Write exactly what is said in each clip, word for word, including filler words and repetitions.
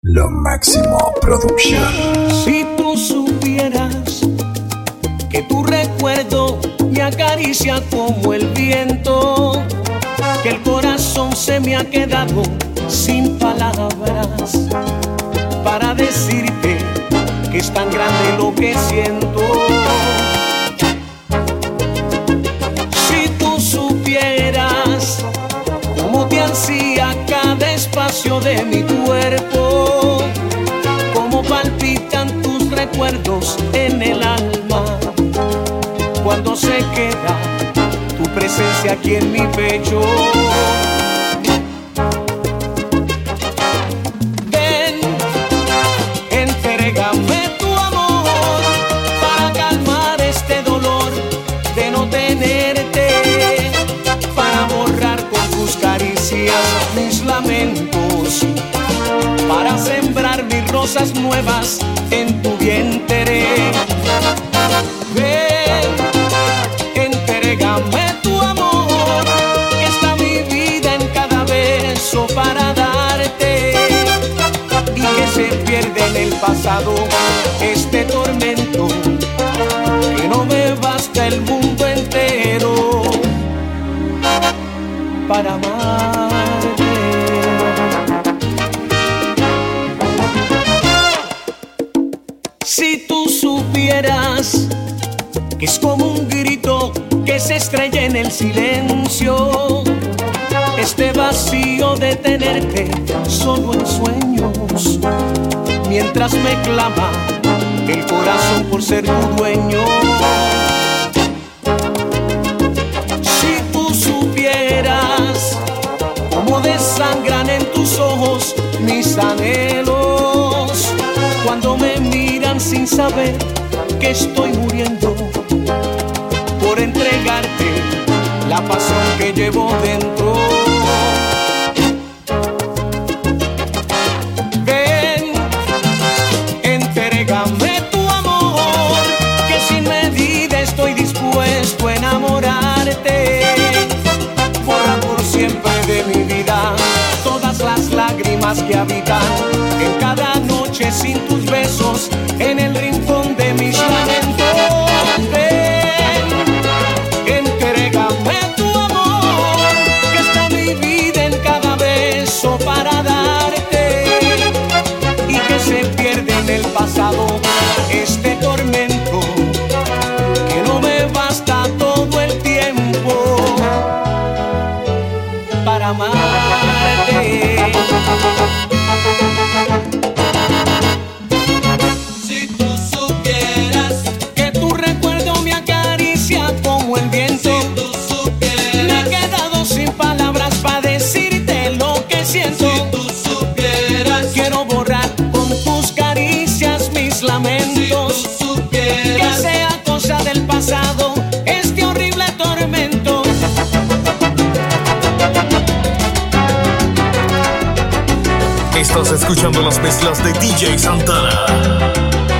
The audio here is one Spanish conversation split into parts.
Lo Máximo Producción. Si tú supieras que tu recuerdo me acaricia como el viento, que el corazón se me ha quedado sin palabras para decirte que es tan grande lo que siento. Si tú supieras cómo te ansía cada espacio de mi cuerpo, cómo palpitan tus recuerdos en el alma cuando se queda tu presencia aquí en mi pecho. Ven, entrégame tu amor para calmar este dolor de no tenerte, para borrar con tus caricias mis lamentos, para sembrar mis rosas nuevas en tu vientre. Ven, entrégame tu amor, que está mi vida en cada beso para darte, y que se pierde en el pasado este tormento, que no me basta el mundo entero para amarte. Si tú supieras que es como un grito que se estrella en el silencio, este vacío de tenerte solo en sueños, mientras me clama el corazón por ser tu dueño. Si tú supieras cómo desangran en tus ojos mis anhelos, cuando me miran sin saber que estoy muriendo por entregarte la pasión que llevo dentro. Ven, entrégame tu amor, que sin medida estoy dispuesto a enamorarte. Borra por siempre de mi vida todas las lágrimas que habitan en cada noche sin tus besos en el rincón de mis lamentos. Ven, entrégame tu amor, que está mi vida en cada beso para darte, y que se pierde en el pasado este tormento, que no me basta todo el tiempo para amarte. Si tú supieras que tu recuerdo me acaricia como el viento, si tú supieras, me he quedado sin palabras para decirte lo que siento. Si tú supieras, quiero borrar con tus caricias mis lamentos. Si tú supieras, que sea cosa del pasado este horrible tormento. Estás escuchando las mezclas de D J Santana.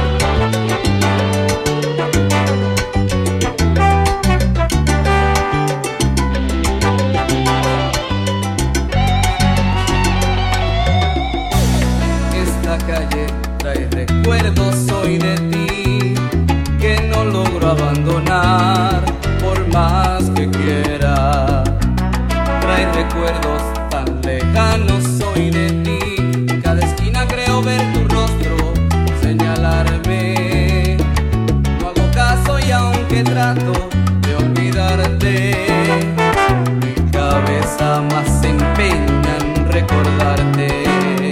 Esta calle trae recuerdos hoy de ti, que no logro abandonar por más que quiera. Trae recuerdos tan lejanos hoy de ti, cada esquina creo ver tu rostro señalarme. No hago caso y aunque trato de olvidarte, mi cabeza más se empeña en recordarte.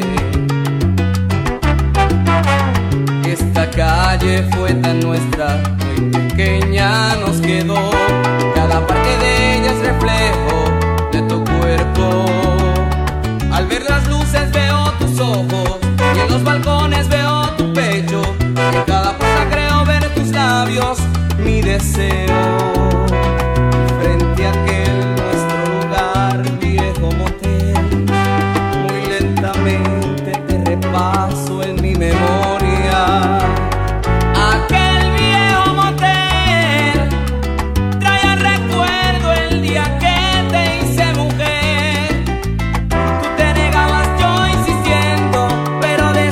Esta calle fue tan nuestra, muy pequeña nos quedó. Cada parte de ella es reflejo de tu cuerpo. Al ver las luces veo tus ojos, y en los balcones veo tu pecho. En cada puerta creo ver tus labios, mi deseo. Frente a aquel nuestro lugar, viejo motel, muy lentamente te repaso en mi memoria. Aquel viejo motel trae recuerdo el día que te hice mujer. Tú te negabas, yo insistiendo, pero de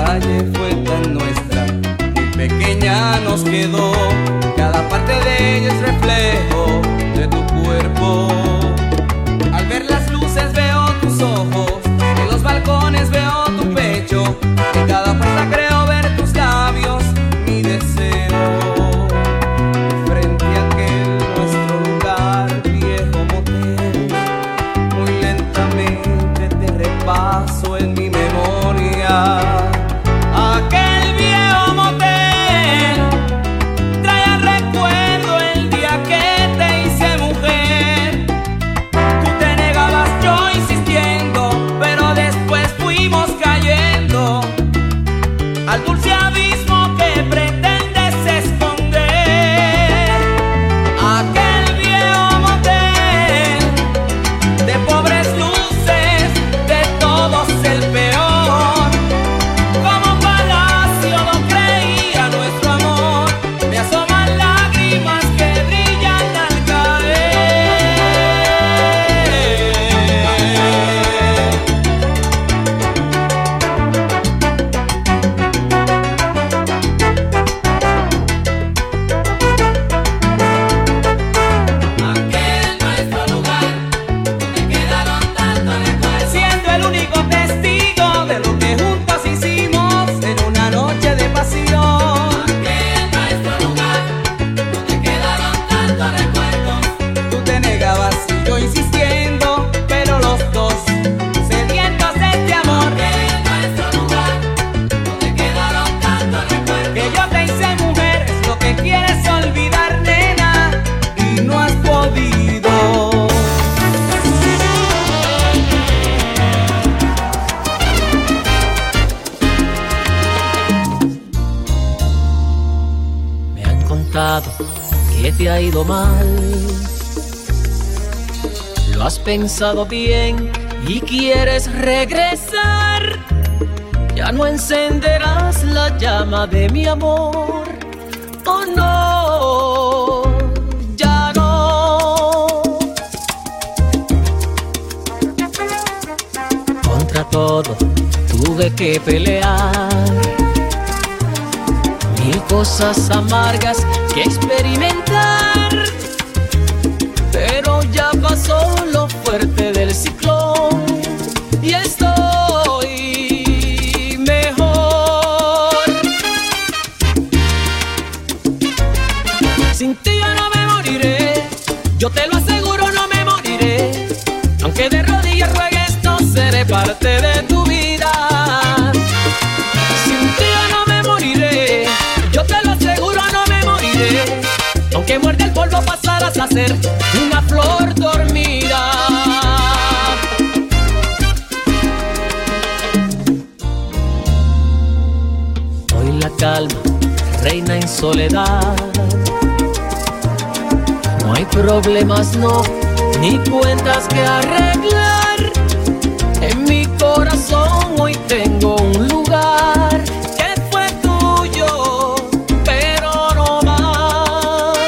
calle fue tan nuestra, muy pequeña nos quedó. Cada parte de ella es reflejo de tu cuerpo. Al ver las luces veo tus ojos, en los balcones veo tu pecho, en cada puerta creo ver tus labios, mi deseo. Frente a aquel nuestro lugar, viejo motel, muy lentamente te repaso en mi memoria. Aquel viejo motel trae al recuerdo el día que te hice mujer. Tú te negabas, yo insistiendo, pero después fuimos cayendo al dulce abismo que pretendes esconder. Aquel viejo motel de pobres luces, de todos el peor. Como palacio no creía nuestro amor, me asoman lágrimas que brillan al caer. Aquel nuestro lugar, donde quedaron tantos recuerdos, siendo el único testigo de lo que juntos hicimos en una noche de pasión. Aquel nuestro lugar, donde quedaron tantos recuerdos. Tú te negabas y yo insistiendo, pero los dos sedientos de este amor. Aquel nuestro lugar, donde quedaron tantos recuerdos. Que yo te hice mujer es lo que quieres olvidar, nena, y no has podido. Me han contado que te ha ido mal. Lo has pensado bien y quieres regresar. Ya no encenderás la llama de mi amor. Oh no, ya no. Contra todo tuve que pelear. Mil cosas amargas que experimentar, pero ya pasó lo fuerte del ciclón y estoy mejor. Sin ti yo no me moriré, yo te lo aseguro, no me moriré. Aunque de rodillas ruegues, no seré parte de tu vida. Sin ti yo no me moriré, yo te lo aseguro, no me moriré. Aunque muerde el polvo pasarás a ser una flor dormida. Hoy la calma reina en soledad. No hay problemas, no, ni cuentas que arreglar. En mi corazón hoy tengo un lugar que fue tuyo, pero no más.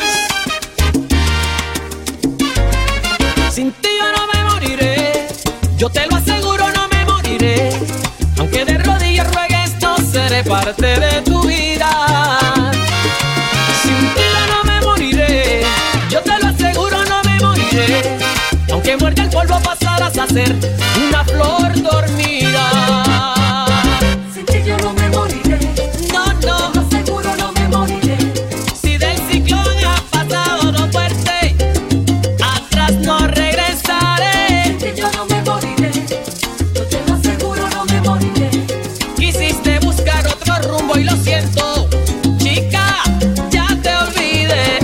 Sin ti yo no me moriré, yo te lo aseguro, no me moriré. Aunque de rodillas ruegues, no seré parte de tu vida. Sin ti yo no me moriré, yo te lo aseguro, no me moriré. Aunque muerde el polvo pasarás a ser una flor dormida. Sin ti yo no me moriré, No, no, te lo aseguro, no me moriré. si del ciclón ha pasado lo fuerte, atrás no regresaré. Sin ti yo no me moriré, yo te lo aseguro, no me moriré. Quisiste buscar otro rumbo y lo siento, chica, ya te olvidé.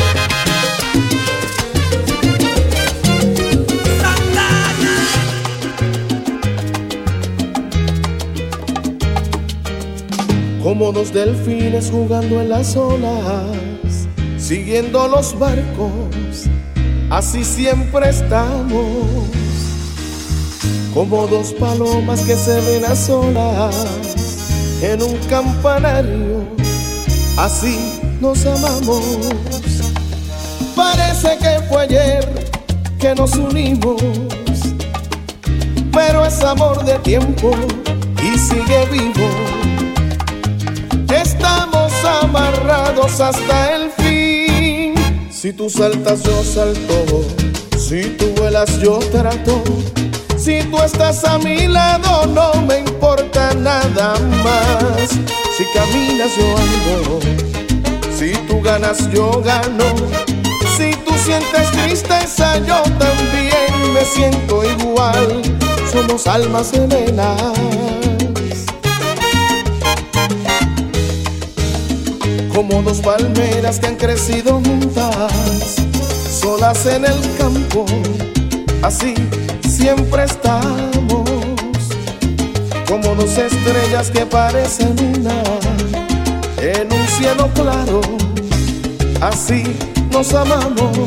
Como dos delfines jugando en las olas, siguiendo los barcos, así siempre estamos. Como dos palomas que se ven a solas en un campanario, así nos amamos. Parece que fue ayer que nos unimos, pero es amor de tiempo y y sigue vivo. Estamos amarrados hasta el fin. Si tú saltas, yo salto. Si tú vuelas, yo trato. Si tú estás a mi lado, no me importa nada más. Si caminas, yo ando. Si tú ganas, yo gano. Si tú sientes tristeza, yo también me siento igual. Somos almas gemelas. Como dos palmeras que han crecido juntas, solas en el campo, así siempre estamos. Como dos estrellas que parecen una en un cielo claro, así nos amamos.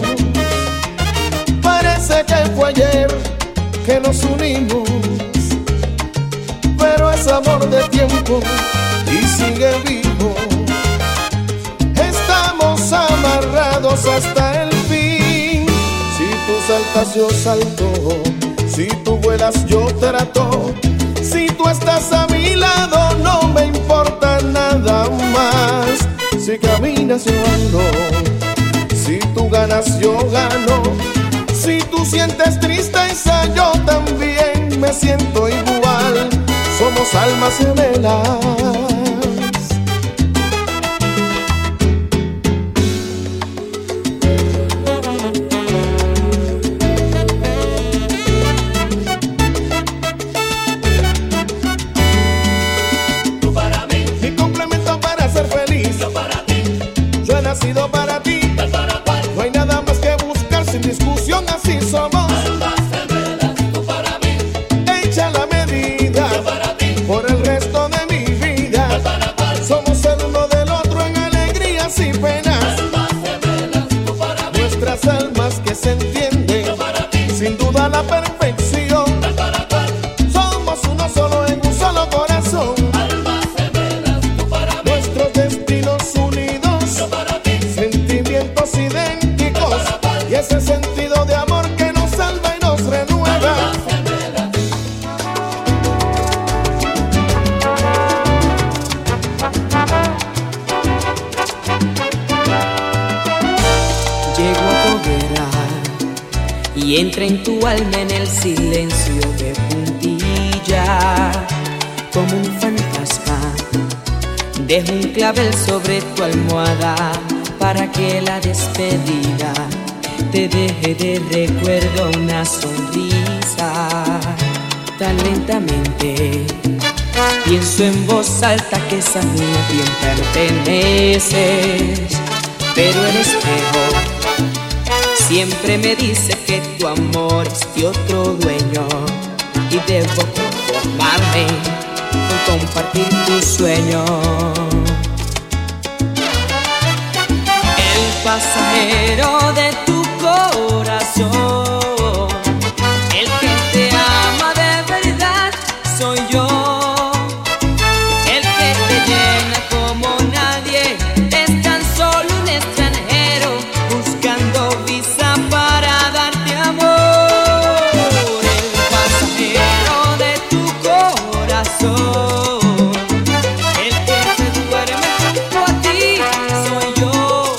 Parece que fue ayer que nos unimos, pero es amor de tiempo y sigue vivo. Estamos amarrados hasta el fin. Si tú saltas, yo salto. Si tú vuelas, yo trato. Si tú estás a mi lado, no me importa nada más. Si caminas, yo ando. Si tú ganas, yo gano. Si tú sientes tristeza, yo también me siento igual. Somos almas gemelas. Para ti, no hay nada más que buscar sin discusión, así somos. Almas gemelas, tú para mí. Echa la medida, yo para ti. Por el resto de mi vida, para somos el uno del otro en alegrías y penas. Almas gemelas, tú para mí. Nuestras almas que se entienden, yo para ti. Sin duda la perfección. Para somos uno solo en un solo corazón. Almas gemelas, tú para mí. Nuestros destinos unidos, yo para ti. Sentimientos idénticos y ese sentido de amor que nos salva y nos renueva. Llego a tu hoguera y entra en tu alma en el silencio de puntilla. Como un fantasma, dejo un clavel sobre tu almohada para que la despedida te deje de recuerdo una sonrisa. Tan lentamente pienso en voz alta que esa niña a quien perteneces, pero el espejo siempre me dice que tu amor es de otro dueño y debo conformarme con compartir tu sueño. Pasajero de tu corazón, el que te ama de verdad soy yo, el que te llena como nadie, es tan solo un extranjero buscando visa para darte amor. El pasajero de tu corazón, el que se duerme junto a ti soy yo.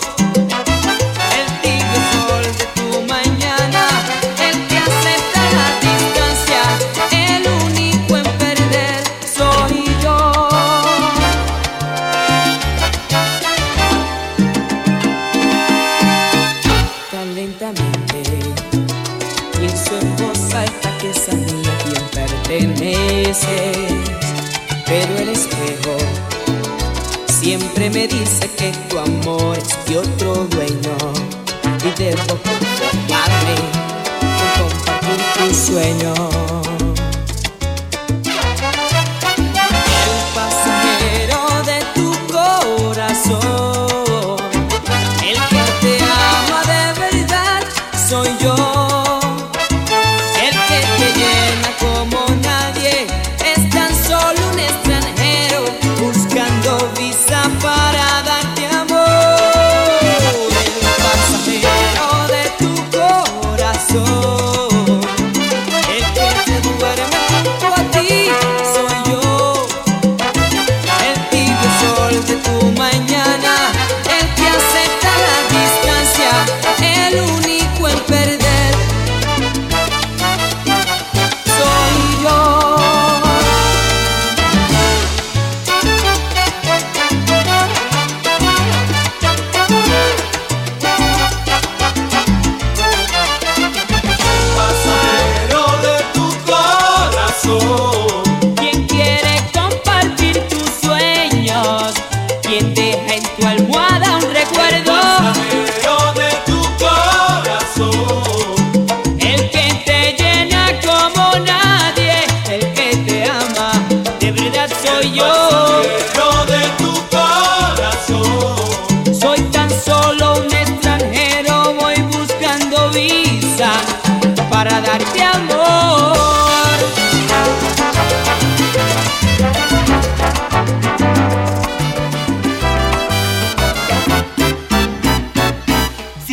Pero el espejo siempre me dice que tu amor es de otro dueño y debo conformarme con compartir tu sueño. El pasajero de tu corazón, el que te ama de verdad soy yo, el que te llena como nadie, es tan solo un extranjero buscando visa para darte amor. El pasajero de tu corazón, el que te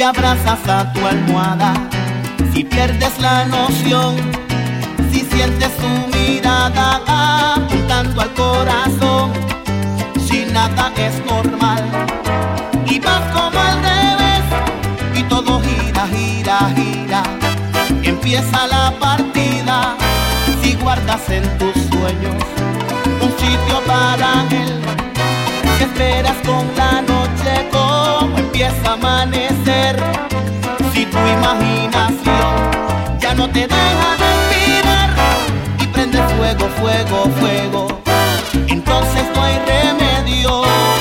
abrazas a tu almohada, si pierdes la noción, si sientes su mirada apuntando al corazón, si nada es normal y vas como al revés y todo gira, gira, gira, empieza la partida. Si guardas en tus sueños un sitio para él, que esperas con la noche como empieza a amanecer. Si tu imaginación ya no te deja respirar y prende fuego, fuego, fuego, entonces no hay remedio.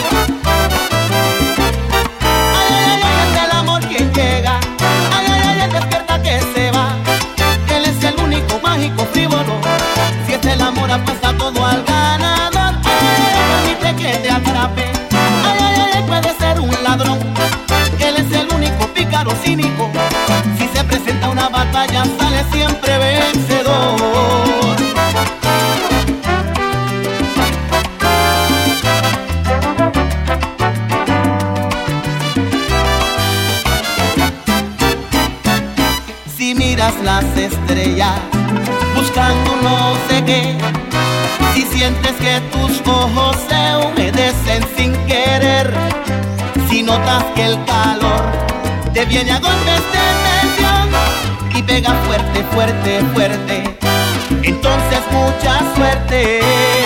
Ay, ay, ay, es el amor quien llega. Ay, ay, ay, despierta que se va. Él es el único mágico frívolo. Si es el amor apuesta todo al ganador. Ay, ay, ay, permite que te atrape. Ay, ay, ay, puede ser un ladrón. Él es el único pícaro cínico. Si se presenta una batalla sale siempre vencedor. Si miras las estrellas buscando no sé qué, si sientes que tus ojos se humedecen sin querer, si notas que el calor te viene a golpes de tensión y pega fuerte, fuerte, fuerte, entonces mucha suerte.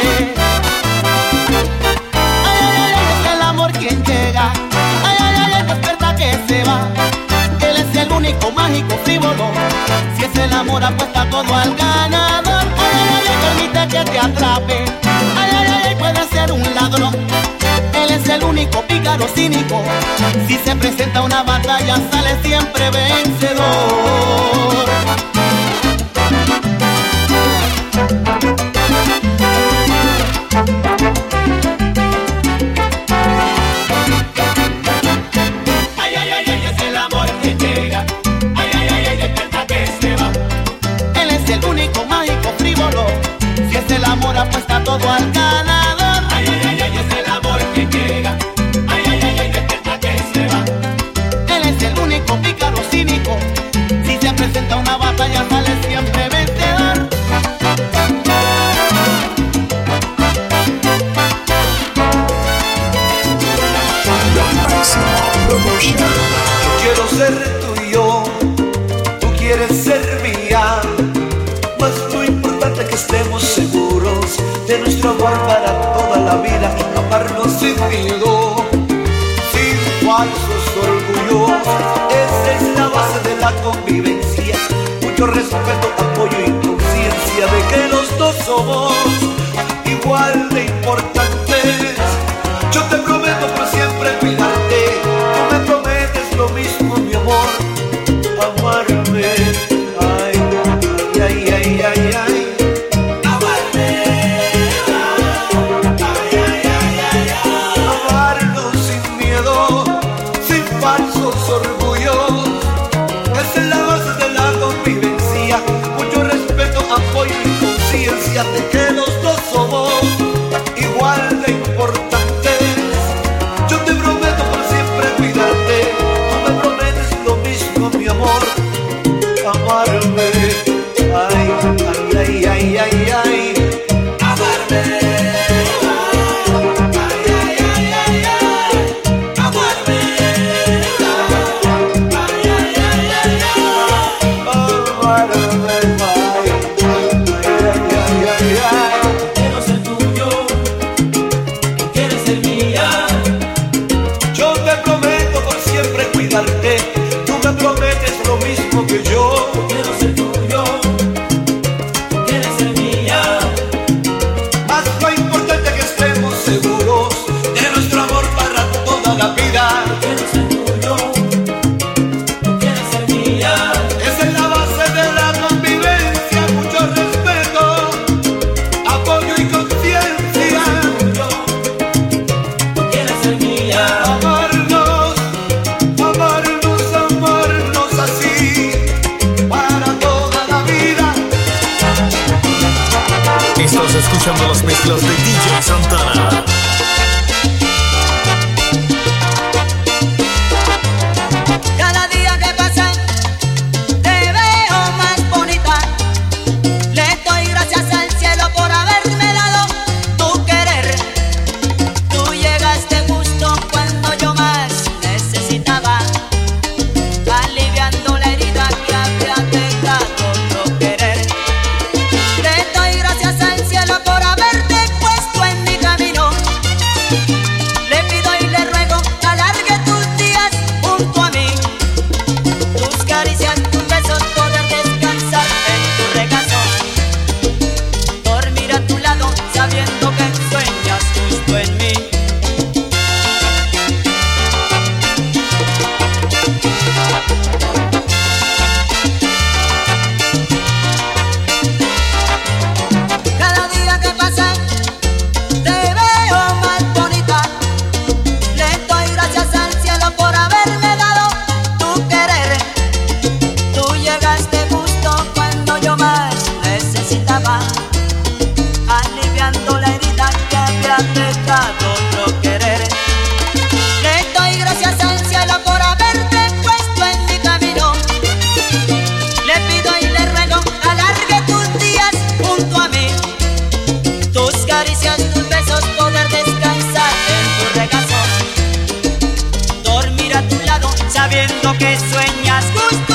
Ay, ay, ay, es el amor quien llega. Ay, ay, ay, despierta que se va. Él es el único mágico frívolo. Si es el amor apuesta todo al ganador. Ay, ay, ay, permite que te atrape. Ay, ay, ay, puede ser un ladrón. Él es el único pícaro cínico. Si se presenta una batalla sale siempre vencedor. Ay, ay, ay, ay, es el amor que llega. Ay, ay, ay, ay, despierta que se va. Él es el único mágico frívolo. Si es el amor apuesta todo al ganador. Ay, ay, ay, ay, es el amor que llega. Ay, ay, ay, ay, despierta que se va. Él es el único pícaro cínico. Si se presenta una batalla sale siempre vencedor. La Máxima Producción. Quiero ser tuyo, tú quieres ser mía, mas lo importante es que estemos seguros de nuestro amor para toda la vida, amarnos sin miedo, sin falsos orgullos. Esa es la base de la convivencia, mucho respeto, apoyo y conciencia de que los dos somos igual de importantes. Yo te prometo por siempre cuidarte, tú me prometes lo mismo, mi amor, amarme. Ay, ay, ay, ay, ay. Amarme. Ay, ay, ay, ay, ay. Amarnos sin miedo, sin falsos orgullos. Esa es la base de la convivencia, mucho respeto, apoyo y conciencia de que los dos somos igual de importantes. Yo te prometo por siempre cuidarte, tú me prometes lo mismo, mi amor, amarme. Ay, ay, ay, ay, ay, ay. Amarme. Ay, ay, ay, ay, ay. Amarme. Ay, ay, ay, ay, ay. Amarme. Ay, ay, ay, ay, ay. Quiero ser tuyo, tú quieres ser mía. Yo te prometo por siempre cuidarte, tú me prometes lo mismo que yo. Quiero ser tuyo, tú quieres ser mía. Más lo importante es que estemos seguros de nuestro amor para toda la vida. Quiero ser tuyo, tú quieres ser mía. Esa es la base de la convivencia, mucho respeto, apoyo y conciencia. Tuyo, tú quieres ser mía. Amarnos, amarnos, amarnos así para toda la vida. Estás escuchando las mezclas de D J Santana. Cada día caricias, tus besos, poder descansar en tu regazo. Dormir a tu lado sabiendo que sueñas justo